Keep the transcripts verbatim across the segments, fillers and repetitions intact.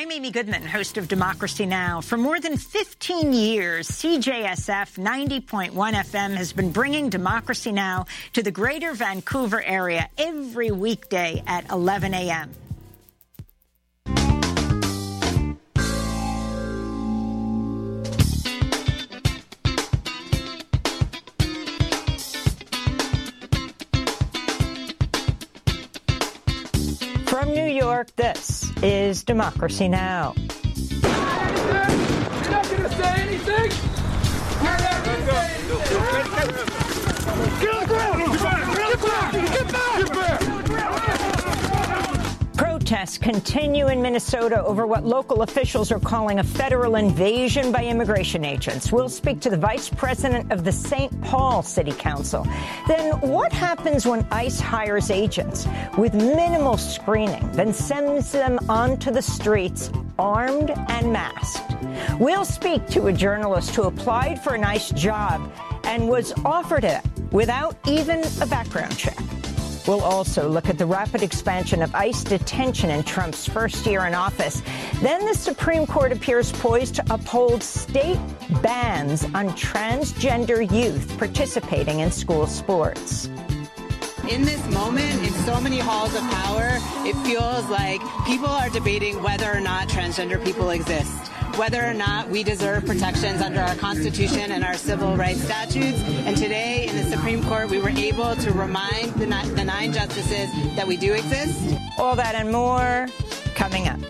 I'm Amy Goodman, host of Democracy Now! For more than fifteen years, C J S F ninety point one F M has been bringing Democracy Now! To the greater Vancouver area every weekday at eleven a m From New York, this is Democracy Now! You're not going to say anything? You're not going to say anything? Get on the ground! Get back! Get back! Get back! Protests continue in Minnesota over what local officials are calling a federal invasion by immigration agents. We'll speak to the vice president of the Saint Paul City Council. Then what happens when ICE hires agents with minimal screening, then sends them onto the streets armed and masked? We'll speak to a journalist who applied for an ICE job and was offered it without even a background check. We'll also look at the rapid expansion of ICE detention in Trump's first year in office. Then the Supreme Court appears poised to uphold state bans on transgender youth participating in school sports. In this moment, in so many halls of power, it feels like people are debating whether or not transgender people exist, whether or not we deserve protections under our Constitution and our civil rights statutes. And today, in the Supreme Court, we were able to remind the, ni- the nine justices that we do exist. All that and more coming up.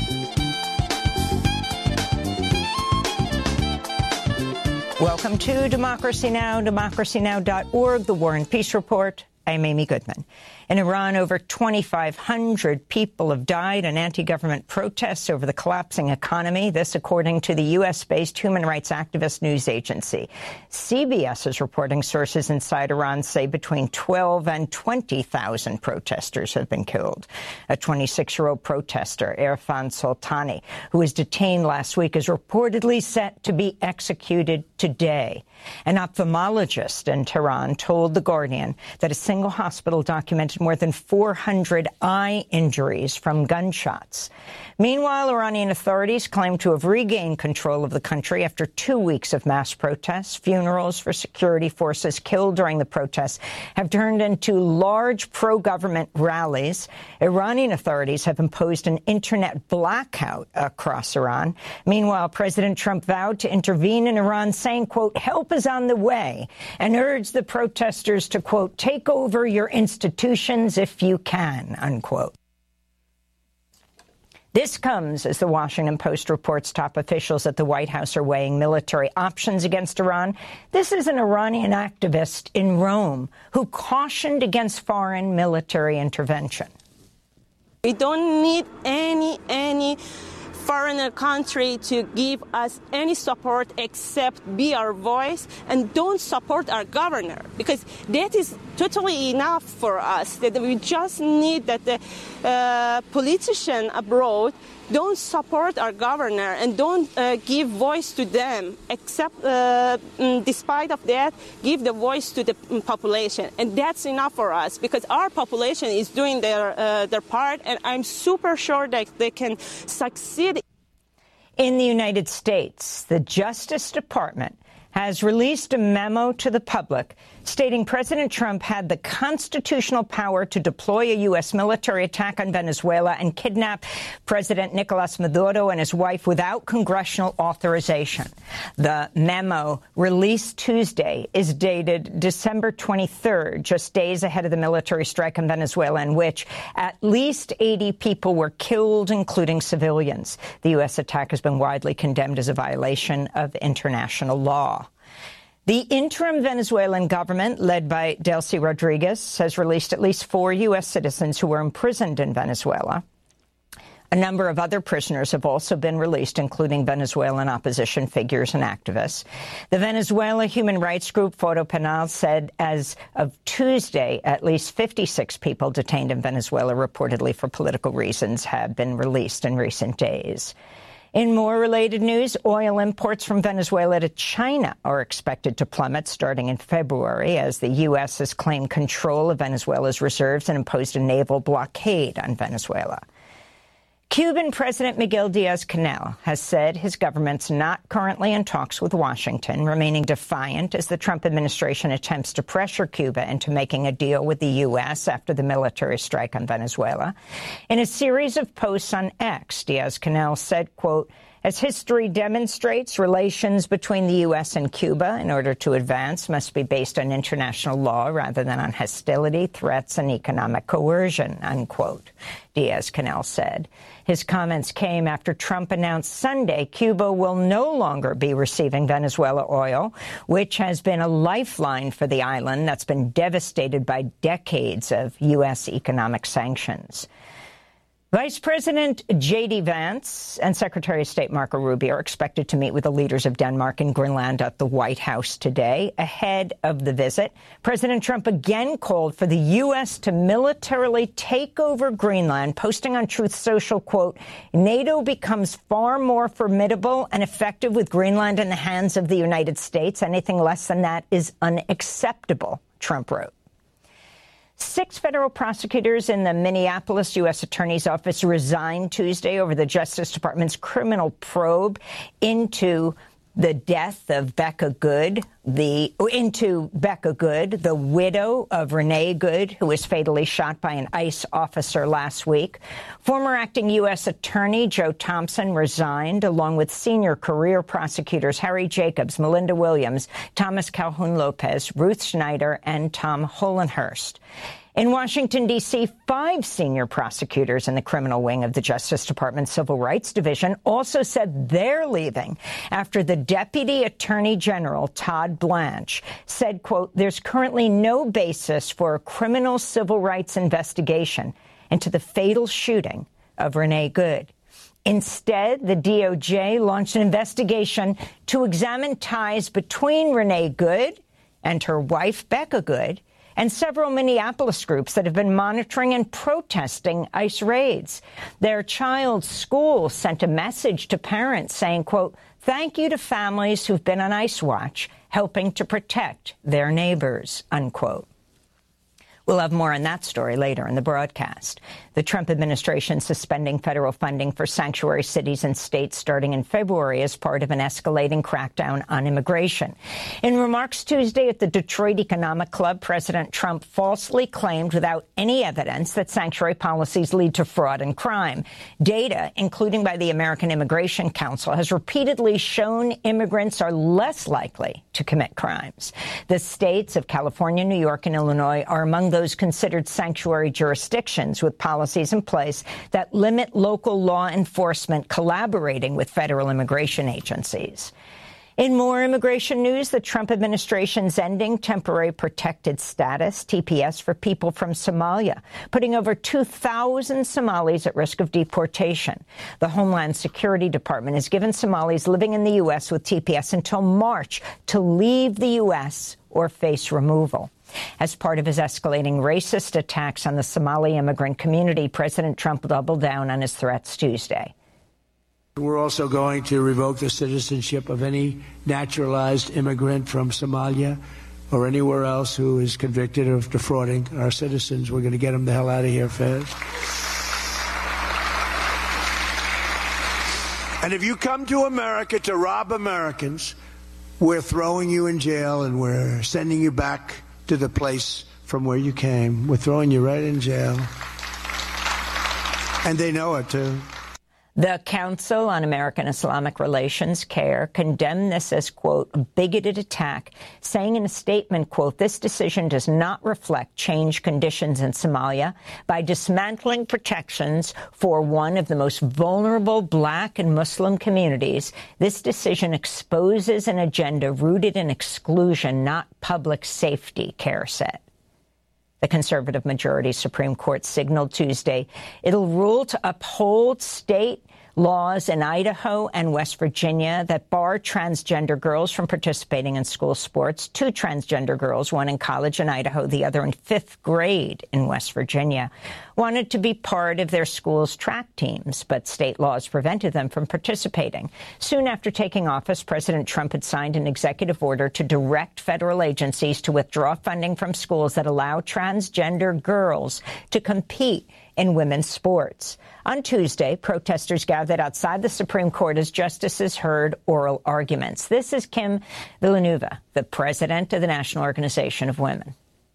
Welcome to Democracy Now!, democracy now dot org, the War and Peace Report. I'm Amy Goodman. In Iran, over twenty-five hundred people have died in anti-government protests over the collapsing economy. This, according to the U S-based human rights activist news agency. C B S is reporting sources inside Iran say between twelve and twenty thousand protesters have been killed. A twenty-six-year-old protester, Irfan Soltani, who was detained last week, is reportedly set to be executed today. An ophthalmologist in Tehran told The Guardian that a single hospital documented more than four hundred eye injuries from gunshots. Meanwhile, Iranian authorities claim to have regained control of the country after two weeks of mass protests. Funerals for security forces killed during the protests have turned into large pro-government rallies. Iranian authorities have imposed an internet blackout across Iran. Meanwhile, President Trump vowed to intervene in Iran, saying, quote, help is on the way, and urged the protesters to, quote, take over your institutions if you can, unquote. This comes as the Washington Post reports top officials at the White House are weighing military options against Iran. This is an Iranian activist in Rome who cautioned against foreign military intervention. We don't need any, any foreign country to give us any support except be our voice, and don't support our governor, because that is totally enough for us. That we just need that the uh, politician abroad don't support our governor and don't uh, give voice to them, except uh, despite of that, give the voice to the population. And that's enough for us, because our population is doing their, uh, their part, and I'm super sure that they can succeed. In the United States, the Justice Department has released a memo to the public stating President Trump had the constitutional power to deploy a U S military attack on Venezuela and kidnap President Nicolas Maduro and his wife without congressional authorization. The memo, released Tuesday, is dated December twenty-third, just days ahead of the military strike in Venezuela, in which at least eighty people were killed, including civilians. The U S attack has been widely condemned as a violation of international law. The interim Venezuelan government, led by Delcy Rodriguez, has released at least four U S citizens who were imprisoned in Venezuela. A number of other prisoners have also been released, including Venezuelan opposition figures and activists. The Venezuela human rights group Foro Penal said as of Tuesday, at least fifty-six people detained in Venezuela, reportedly for political reasons, have been released in recent days. In more related news, oil imports from Venezuela to China are expected to plummet starting in February as the U S has claimed control of Venezuela's reserves and imposed a naval blockade on Venezuela. Cuban President Miguel Diaz-Canel has said his government's not currently in talks with Washington, remaining defiant as the Trump administration attempts to pressure Cuba into making a deal with the U S after the military strike on Venezuela. In a series of posts on X, Diaz-Canel said, quote, "As history demonstrates, relations between the U S and Cuba, in order to advance, must be based on international law rather than on hostility, threats, and economic coercion," unquote, Diaz-Canel said. His comments came after Trump announced Sunday Cuba will no longer be receiving Venezuela oil, which has been a lifeline for the island that's been devastated by decades of U S economic sanctions. Vice President J D Vance and Secretary of State Marco Rubio are expected to meet with the leaders of Denmark and Greenland at the White House today. Ahead of the visit, President Trump again called for the U S to militarily take over Greenland, posting on Truth Social, quote, "NATO becomes far more formidable and effective with Greenland in the hands of the United States. Anything less than that is unacceptable," Trump wrote. Six federal prosecutors in the Minneapolis U S Attorney's Office resigned Tuesday over the Justice Department's criminal probe into the death of Becca Good, the into Becca Good, the widow of Renee Good, who was fatally shot by an ICE officer last week. Former acting U S Attorney Joe Thompson resigned, along with senior career prosecutors Harry Jacobs, Melinda Williams, Thomas Calhoun Lopez, Ruth Schneider, and Tom Hollenhurst. In Washington, D C, five senior prosecutors in the criminal wing of the Justice Department's Civil Rights Division also said they're leaving after the Deputy Attorney General, Todd Blanche, said, quote, "There's currently no basis for a criminal civil rights investigation into the fatal shooting of Renee Good." Instead, the D O J launched an investigation to examine ties between Renee Good and her wife, Becca Good, and several Minneapolis groups that have been monitoring and protesting ICE raids. Their child's school sent a message to parents saying, quote, "Thank you to families who've been on ICE watch, helping to protect their neighbors," unquote. We'll have more on that story later in the broadcast. The Trump administration suspending federal funding for sanctuary cities and states starting in February as part of an escalating crackdown on immigration. In remarks Tuesday at the Detroit Economic Club, President Trump falsely claimed without any evidence that sanctuary policies lead to fraud and crime. Data, including by the American Immigration Council, has repeatedly shown immigrants are less likely to commit crimes. The states of California, New York, and Illinois are among those considered sanctuary jurisdictions with policies in place that limit local law enforcement collaborating with federal immigration agencies. In more immigration news, the Trump administration's ending temporary protected status, T P S, for people from Somalia, putting over two thousand Somalis at risk of deportation. The Homeland Security Department has given Somalis living in the U S with T P S until March to leave the U S or face removal. As part of his escalating racist attacks on the Somali immigrant community, President Trump doubled down on his threats Tuesday. We're also going to revoke the citizenship of any naturalized immigrant from Somalia or anywhere else who is convicted of defrauding our citizens. We're going to get them the hell out of here fast. And if you come to America to rob Americans, we're throwing you in jail and we're sending you back to the place from where you came. We're throwing you right in jail. And they know it, too. The Council on American Islamic Relations, CAIR, condemned this as, quote, a bigoted attack, saying in a statement, quote, "This decision does not reflect changed conditions in Somalia. By dismantling protections for one of the most vulnerable Black and Muslim communities, this decision exposes an agenda rooted in exclusion, not public safety," CAIR said. The conservative majority Supreme Court signaled Tuesday it'll rule to uphold state laws in Idaho and West Virginia that bar transgender girls from participating in school sports. Two transgender girls, one in college in Idaho, the other in fifth grade in West Virginia, wanted to be part of their school's track teams, but state laws prevented them from participating. Soon after taking office, President Trump had signed an executive order to direct federal agencies to withdraw funding from schools that allow transgender girls to compete in women's sports. On Tuesday, protesters gathered outside the Supreme Court as justices heard oral arguments. This is Kim Villanueva, the president of the National Organization of Women.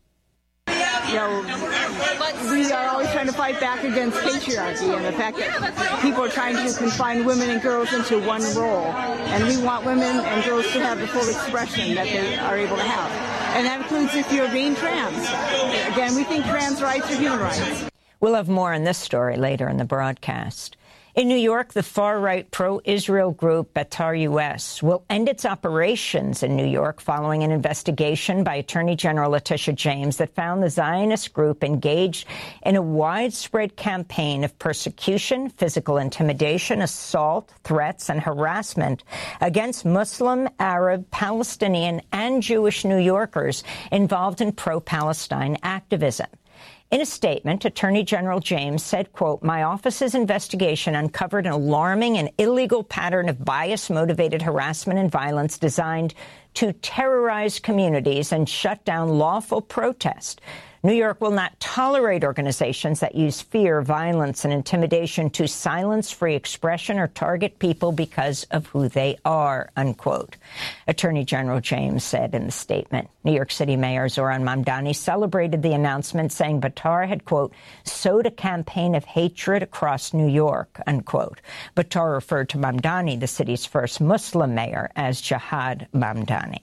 You know, we are always trying to fight back against patriarchy and the fact that people are trying to confine women and girls into one role. And we want women and girls to have the full expression that they are able to have. And that includes if you're being trans. Again, we think trans rights are human rights. We'll have more on this story later in the broadcast. In New York, the far-right pro-Israel group Betar U S will end its operations in New York following an investigation by Attorney General Letitia James that found the Zionist group engaged in a widespread campaign of persecution, physical intimidation, assault, threats, and harassment against Muslim, Arab, Palestinian, and Jewish New Yorkers involved in pro-Palestine activism. In a statement, Attorney General James said, quote, "My office's investigation uncovered an alarming and illegal pattern of bias-motivated harassment and violence designed to terrorize communities and shut down lawful protest. New York will not tolerate organizations that use fear, violence, and intimidation to silence free expression or target people because of who they are," unquote. Attorney General James said in the statement. New York City Mayor Zohran Mamdani celebrated the announcement, saying Betar had, quote, "sowed a campaign of hatred across New York," unquote. Betar referred to Mamdani, the city's first Muslim mayor, as Jihad Mamdani.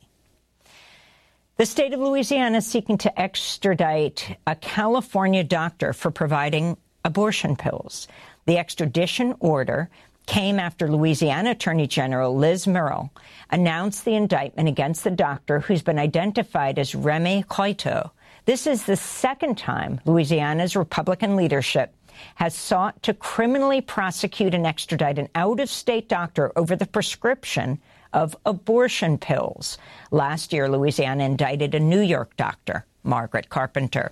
The state of Louisiana is seeking to extradite a California doctor for providing abortion pills. The extradition order came after Louisiana Attorney General Liz Murrill announced the indictment against the doctor who's been identified as Remy Coito. This is the second time Louisiana's Republican leadership has sought to criminally prosecute and extradite an out-of-state doctor over the prescription of abortion pills. Last year, Louisiana indicted a New York doctor, Margaret Carpenter.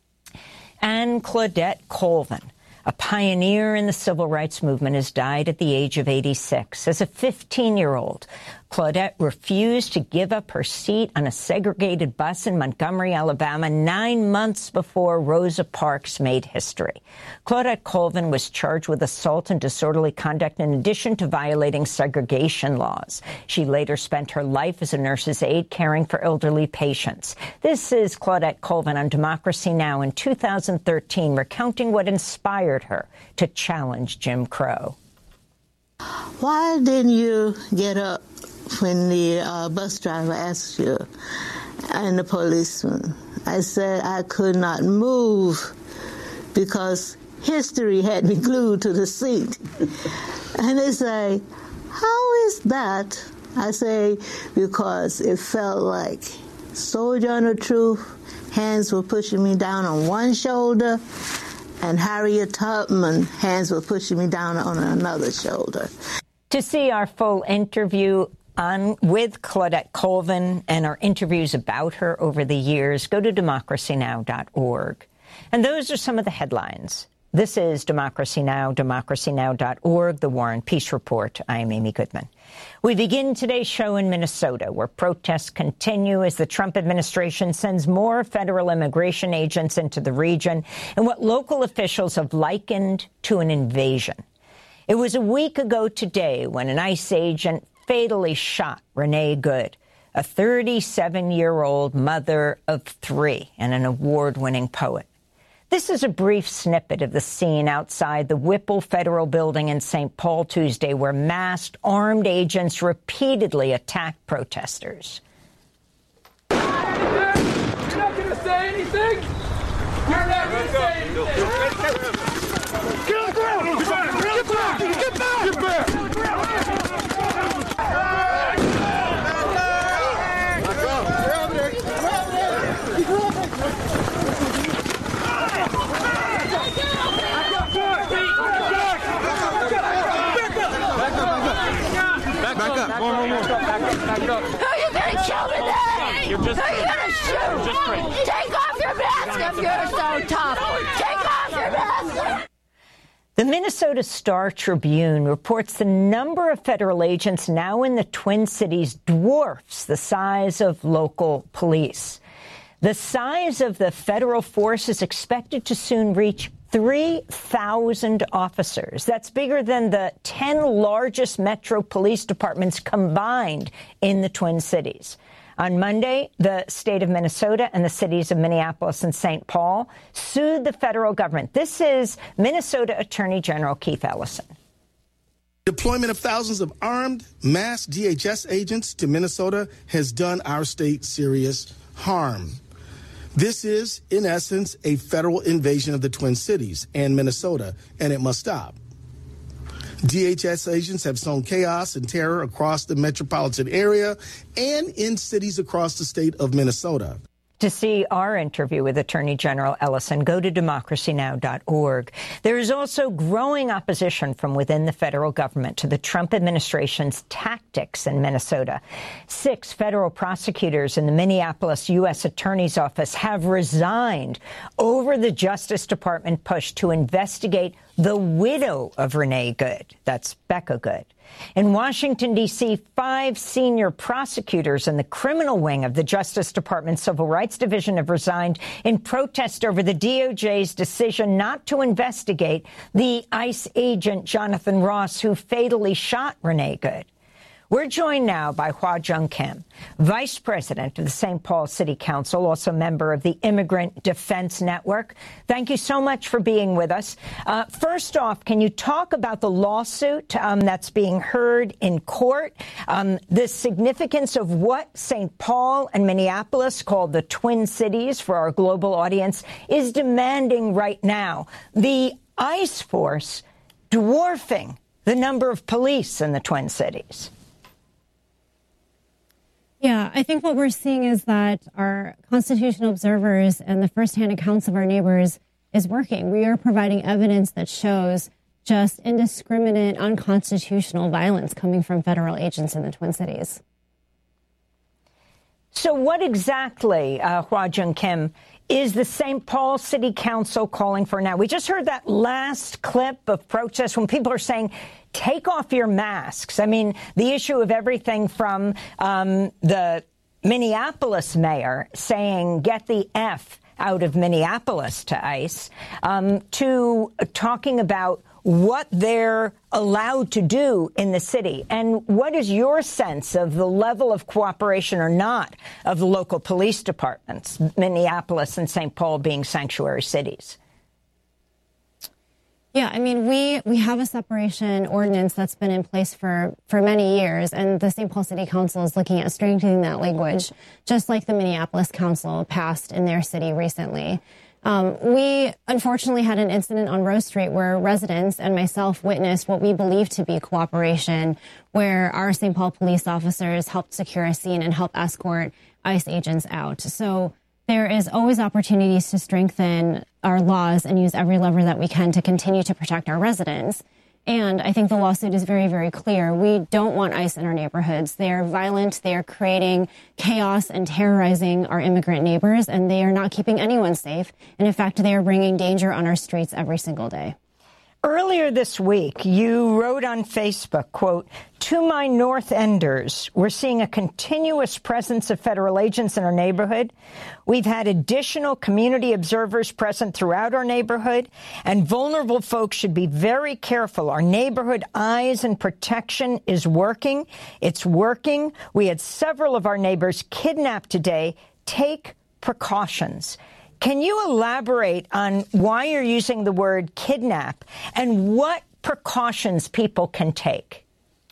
And Claudette Colvin, a pioneer in the civil rights movement, has died at the age of eighty-six. As a fifteen-year-old, Claudette refused to give up her seat on a segregated bus in Montgomery, Alabama, nine months before Rosa Parks made history. Claudette Colvin was charged with assault and disorderly conduct in addition to violating segregation laws. She later spent her life as a nurse's aide caring for elderly patients. This is Claudette Colvin on Democracy Now! In two thousand thirteen, recounting what inspired her to challenge Jim Crow. Why didn't you get up when the uh, bus driver asked you and the policeman? I said I could not move because history had me glued to the seat. And they say, how is that? I say, because it felt like Sojourner Truth, hands were pushing me down on one shoulder, and Harriet Tubman, hands were pushing me down on another shoulder. To see our full interview on with Claudette Colvin and our interviews about her over the years, go to democracy now dot org. And those are some of the headlines. This is Democracy Now!, democracy now dot org, the War and Peace Report. I am Amy Goodman. We begin today's show in Minnesota, where protests continue as the Trump administration sends more federal immigration agents into the region in what local officials have likened to an invasion. It was a week ago today when an ICE agent fatally shot Renee Good, a thirty-seven-year-old mother of three and an award-winning poet. This is a brief snippet of the scene outside the Whipple Federal Building in Saint Paul Tuesday, where masked, armed agents repeatedly attacked protesters. You're not going to say anything? You're not going to say anything. Get on the ground! Get back! Get back! Get back! Get back! Back up. More, more, more. Back up. Back up. Who are you going to kill today? You're just Who are you going to shoot? Just free. Take off your mask if you're so tough. Take off your mask. The Minnesota Star Tribune reports the number of federal agents now in the Twin Cities dwarfs the size of local police. The size of the federal force is expected to soon reach three thousand officers. That's bigger than the ten largest metro police departments combined in the Twin Cities. On Monday, the state of Minnesota and the cities of Minneapolis and Saint Paul sued the federal government. This is Minnesota Attorney General Keith Ellison. Deployment of thousands of armed, masked D H S agents to Minnesota has done our state serious harm. This is, in essence, a federal invasion of the Twin Cities and Minnesota, and it must stop. D H S agents have sown chaos and terror across the metropolitan area and in cities across the state of Minnesota. To see our interview with Attorney General Ellison, go to democracy now dot org. There is also growing opposition from within the federal government to the Trump administration's tactics in Minnesota. Six federal prosecutors in the Minneapolis U S Attorney's Office have resigned over the Justice Department push to investigate the widow of Renee Good. That's Becca Good. In Washington, D C, five senior prosecutors in the criminal wing of the Justice Department Civil Rights Division have resigned in protest over the D O J's decision not to investigate the ICE agent Jonathan Ross, who fatally shot Renee Good. We're joined now by Hwa Jung Kim, Vice President of the Saint Paul City Council, also member of the Immigrant Defense Network. Thank you so much for being with us. Uh, first off, can you talk about the lawsuit um, that's being heard in court, um, the significance of what Saint Paul and Minneapolis, called the Twin Cities for our global audience, is demanding right now? The ICE force dwarfing the number of police in the Twin Cities. Yeah, I think what we're seeing is that our constitutional observers and the firsthand accounts of our neighbors is working. We are providing evidence that shows just indiscriminate, unconstitutional violence coming from federal agents in the Twin Cities. So what exactly, uh, Hwa Jung Kim, is the Saint Paul City Council calling for now? We just heard that last clip of protest when people are saying, take off your masks. I mean, the issue of everything from um, the Minneapolis mayor saying, get the F out of Minneapolis to ICE, um, to talking about what they're allowed to do in the city. And what is your sense of the level of cooperation or not of the local police departments, Minneapolis and Saint Paul being sanctuary cities? Yeah, I mean, we, we have a separation ordinance that's been in place for, for many years, and the Saint Paul City Council is looking at strengthening that language, just like the Minneapolis Council passed in their city recently. Um, we unfortunately had an incident on Rose Street where residents and myself witnessed what we believe to be cooperation, where our Saint Paul police officers helped secure a scene and help escort ICE agents out. So there is always opportunities to strengthen our laws and use every lever that we can to continue to protect our residents. And I think the lawsuit is very, very clear. We don't want ICE in our neighborhoods. They are violent. They are creating chaos and terrorizing our immigrant neighbors, and they are not keeping anyone safe. And in fact, they are bringing danger on our streets every single day. Earlier this week, you wrote on Facebook, quote, to my North Enders, we're seeing a continuous presence of federal agents in our neighborhood. We've had additional community observers present throughout our neighborhood, and vulnerable folks should be very careful. Our neighborhood eyes and protection is working. It's working. We had several of our neighbors kidnapped today. Take precautions. Can you elaborate on why you're using the word kidnap and what precautions people can take?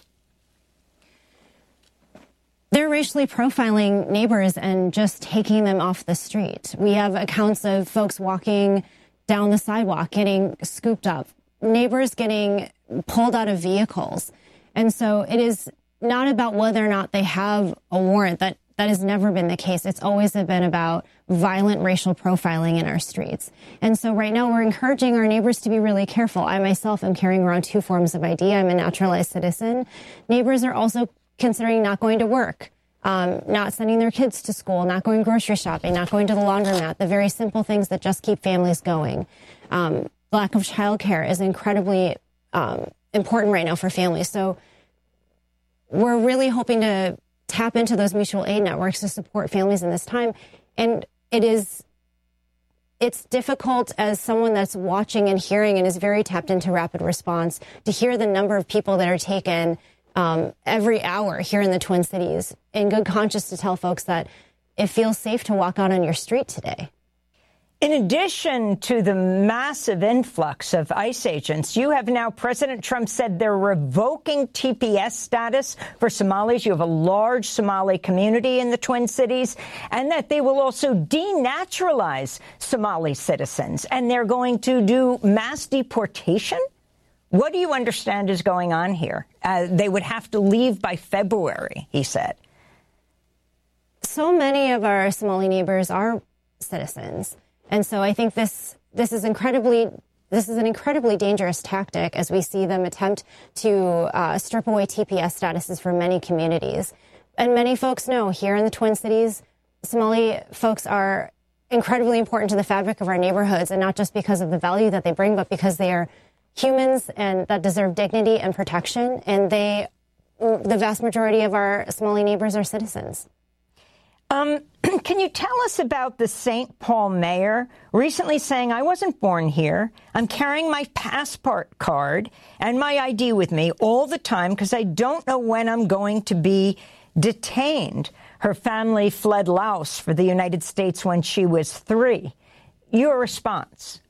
They're racially profiling neighbors and just taking them off the street. We have accounts of folks walking down the sidewalk, getting scooped up, neighbors getting pulled out of vehicles. And so it is not about whether or not they have a warrant. That That has never been the case. It's always been about violent racial profiling in our streets. And so right now we're encouraging our neighbors to be really careful. I myself am carrying around two forms of I D. I'm a naturalized citizen. Neighbors are also considering not going to work, um, not sending their kids to school, not going grocery shopping, not going to the laundromat, the very simple things that just keep families going. Um, lack of childcare is incredibly um, important right now for families. So we're really hoping to tap into those mutual aid networks to support families in this time. And it is it's difficult as someone that's watching and hearing and is very tapped into rapid response to hear the number of people that are taken um, every hour here in the Twin Cities. In good conscience to tell folks that it feels safe to walk out on your street today. In addition to the massive influx of ICE agents, you have now, President Trump said they're revoking T P S status for Somalis. You have a large Somali community in the Twin Cities, and that they will also denaturalize Somali citizens, and they're going to do mass deportation. What do you understand is going on here? Uh, they would have to leave by February, he said. So many of our Somali neighbors are citizens. And so I think this this is incredibly this is an incredibly dangerous tactic as we see them attempt to uh, strip away T P S statuses for many communities. And many folks know here in the Twin Cities, Somali folks are incredibly important to the fabric of our neighborhoods, and not just because of the value that they bring, but because they are humans and that deserve dignity and protection. And they, the vast majority of our Somali neighbors are citizens. Um, can you tell us about the Saint Paul mayor recently saying, I wasn't born here. I'm carrying my passport card and my I D with me all the time because I don't know when I'm going to be detained. Her family fled Laos for the United States when she was three. Your response?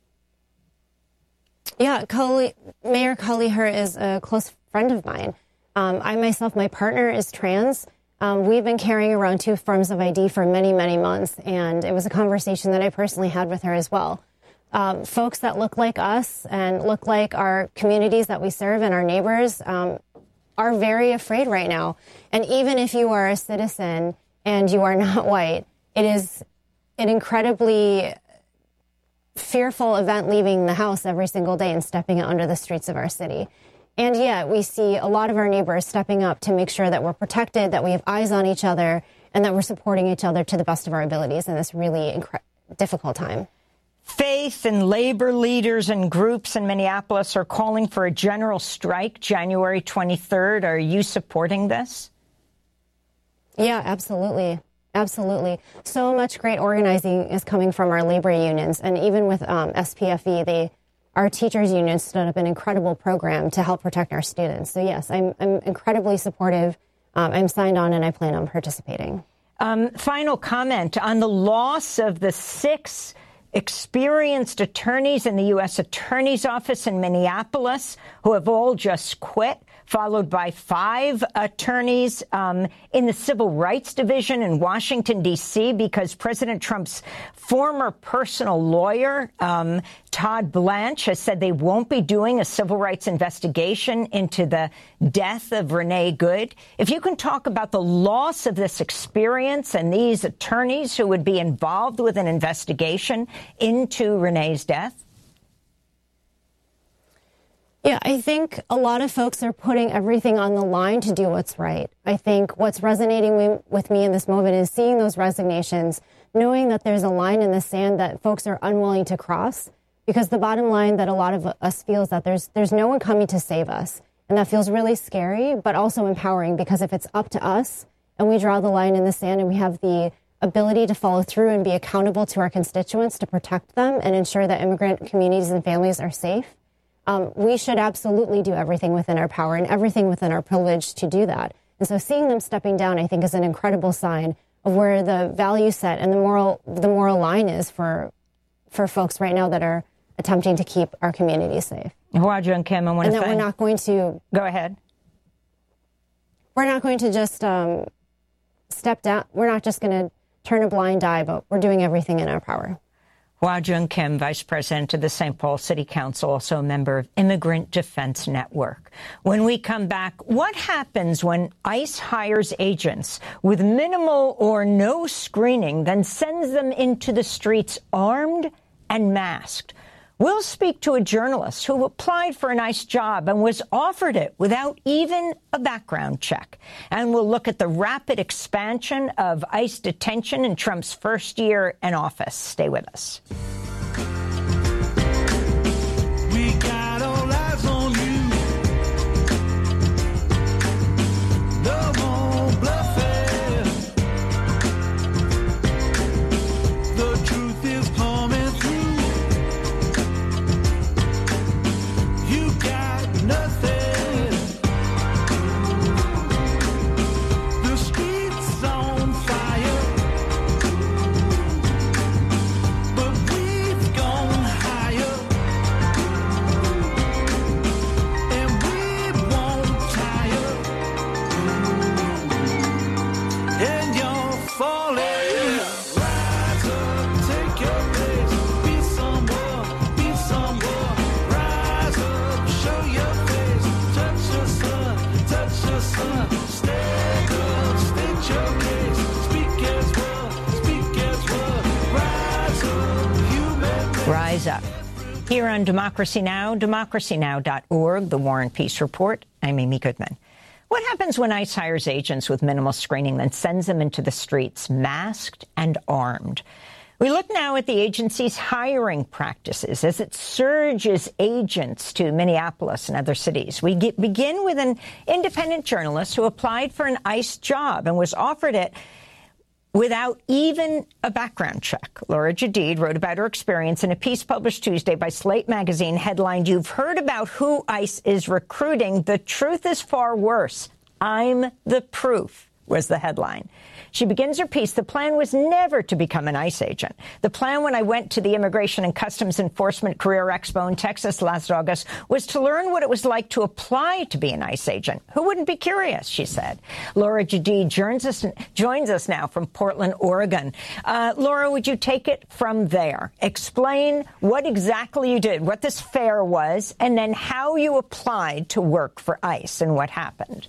Yeah, Kali, Mayor Kaliher is a close friend of mine. Um, I myself, my partner is trans. Um, we've been carrying around two forms of I D for many, many months, and it was a conversation that I personally had with her as well. Um, folks that look like us and look like our communities that we serve and our neighbors um, are very afraid right now. And even if you are a citizen and you are not white, it is an incredibly fearful event leaving the house every single day and stepping out onto the streets of our city. And yet we see a lot of our neighbors stepping up to make sure that we're protected, that we have eyes on each other, and that we're supporting each other to the best of our abilities in this really incre- difficult time. Faith and labor leaders and groups in Minneapolis are calling for a general strike January twenty-third. Are you supporting this? Yeah, absolutely. Absolutely. So much great organizing is coming from our labor unions. And even with um, S P F E, they our teachers union stood up an incredible program to help protect our students. So, yes, I'm, I'm incredibly supportive. Um, I'm signed on and I plan on participating. Um, final comment on the loss of the six experienced attorneys in the U S Attorney's Office in Minneapolis who have all just quit, followed by five attorneys um, in the Civil Rights Division in Washington, D C, because President Trump's former personal lawyer, um, Todd Blanche, has said they won't be doing a civil rights investigation into the death of Renee Good. If you can talk about the loss of this experience and these attorneys who would be involved with an investigation into Renee's death. Yeah, I think a lot of folks are putting everything on the line to do what's right. I think what's resonating with me in this moment is seeing those resignations, knowing that there's a line in the sand that folks are unwilling to cross, because the bottom line that a lot of us feel is that there's there's no one coming to save us. And that feels really scary, but also empowering, because if it's up to us and we draw the line in the sand and we have the ability to follow through and be accountable to our constituents to protect them and ensure that immigrant communities and families are safe, Um, we should absolutely do everything within our power and everything within our privilege to do that. And so seeing them stepping down, I think, is an incredible sign of where the value set and the moral the moral line is for for folks right now that are attempting to keep our communities safe. Hwa-Jung and Kim, I want and to that thank... we're not going to... Go ahead. We're not going to just um, step down. We're not just going to turn a blind eye, but we're doing everything in our power. Hwa-Jung Kim, Vice President of the Saint Paul City Council, also a member of Immigrant Defense Network. When we come back, what happens when ICE hires agents with minimal or no screening, then sends them into the streets armed and masked? We'll speak to a journalist who applied for an ICE job and was offered it without even a background check. And we'll look at the rapid expansion of ICE detention in Trump's first year in office. Stay with us. We got all eyes on you. No more bluffing. The truth is coming through. Rise Up. Here on Democracy Now!, democracy now dot org, the War and Peace Report, I'm Amy Goodman. What happens when ICE hires agents with minimal screening, then sends them into the streets, masked and armed? We look now at the agency's hiring practices as it surges agents to Minneapolis and other cities. We get, begin with an independent journalist who applied for an ICE job and was offered it without even a background check. Laura Jadid wrote about her experience in a piece published Tuesday by Slate magazine headlined, "You've heard about who ICE is recruiting. The truth is far worse. I'm the proof," was the headline. She begins her piece, "The plan was never to become an ICE agent. The plan when I went to the Immigration and Customs Enforcement Career Expo in Texas last August was to learn what it was like to apply to be an ICE agent. Who wouldn't be curious?" she said. Laura Jadid joins us, joins us now from Portland, Oregon. Uh, Laura, would you take it from there? Explain what exactly you did, what this fair was, and then how you applied to work for ICE and what happened.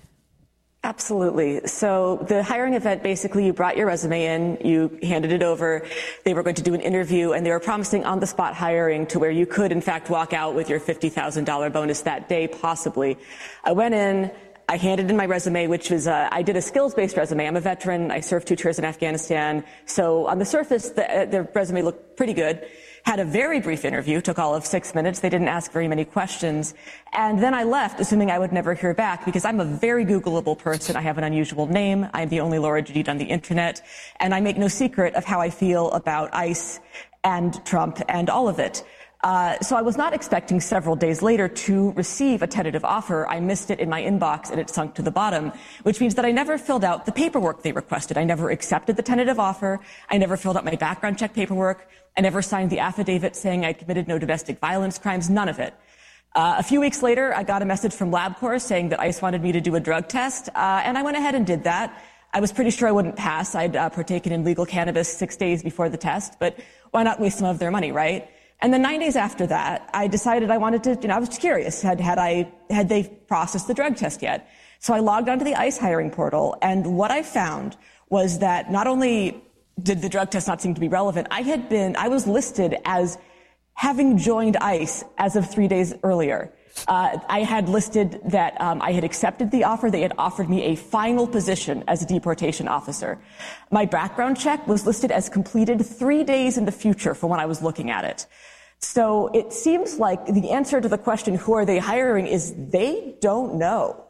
Absolutely. So the hiring event, basically, you brought your resume in, you handed it over, they were going to do an interview, and they were promising on-the-spot hiring to where you could, in fact, walk out with your fifty thousand dollars bonus that day, possibly. I went in, I handed in my resume, which was, uh, I did a skills-based resume. I'm a veteran. I served two tours in Afghanistan. So on the surface, the, the resume looked pretty good. Had a very brief interview, took all of six minutes. They didn't ask very many questions. And then I left, assuming I would never hear back, because I'm a very Googleable person. I have an unusual name. I'm the only Laura Jadid on the internet. And I make no secret of how I feel about ICE and Trump and all of it. Uh, so I was not expecting several days later to receive a tentative offer. I missed it in my inbox and it sunk to the bottom, which means that I never filled out the paperwork they requested. I never accepted the tentative offer. I never filled out my background check paperwork. I never signed the affidavit saying I committed no domestic violence crimes, none of it. Uh, a few weeks later, I got a message from LabCorp saying that ICE wanted me to do a drug test, uh, and I went ahead and did that. I was pretty sure I wouldn't pass. I'd uh, partaken in legal cannabis six days before the test, but why not waste some of their money, right? And then nine days after that, I decided I wanted to, you know, I was curious. Had, had I, had they processed the drug test yet? So I logged onto the ICE hiring portal, and what I found was that not only did the drug test not seem to be relevant, I had been, I was listed as having joined ICE as of three days earlier. Uh, I had listed that um, I had accepted the offer. They had offered me a final position as a deportation officer. My background check was listed as completed three days in the future from when I was looking at it. So it seems like the answer to the question, who are they hiring, is they don't know.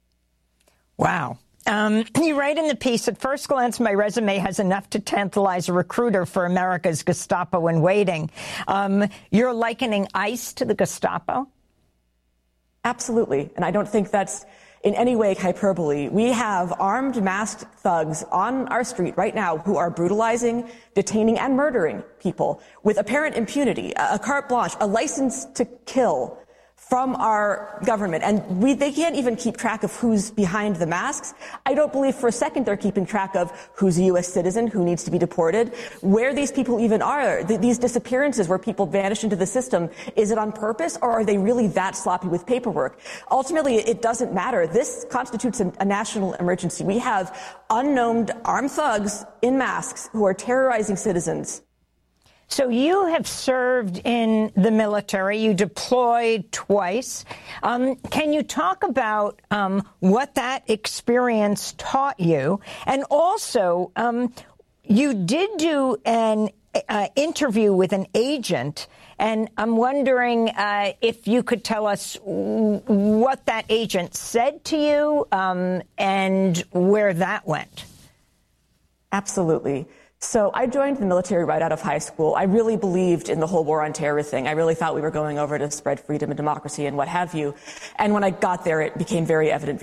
Wow. Um, you write in the piece, at first glance, my resume has enough to tantalize a recruiter for America's Gestapo in waiting. Um, you're likening ICE to the Gestapo? Absolutely. And I don't think that's in any way hyperbole. We have armed, masked thugs on our street right now who are brutalizing, detaining, and murdering people with apparent impunity, a carte blanche, a license to kill from our government. And we, they can't even keep track of who's behind the masks. I don't believe for a second they're keeping track of who's a U S citizen, who needs to be deported, where these people even are. Th- these disappearances where people vanish into the system, is it on purpose, or are they really that sloppy with paperwork? Ultimately, it doesn't matter. This constitutes a, a national emergency. We have unknown armed thugs in masks who are terrorizing citizens. So you have served in the military. You deployed twice. Um, can you talk about um, what that experience taught you? And also, um, you did do an uh, interview with an agent, and I'm wondering uh, if you could tell us what that agent said to you um, and where that went. Absolutely. So I joined the military right out of high school. I really believed in the whole war on terror thing. I really thought we were going over to spread freedom and democracy and what have you. And when I got there, it became very evident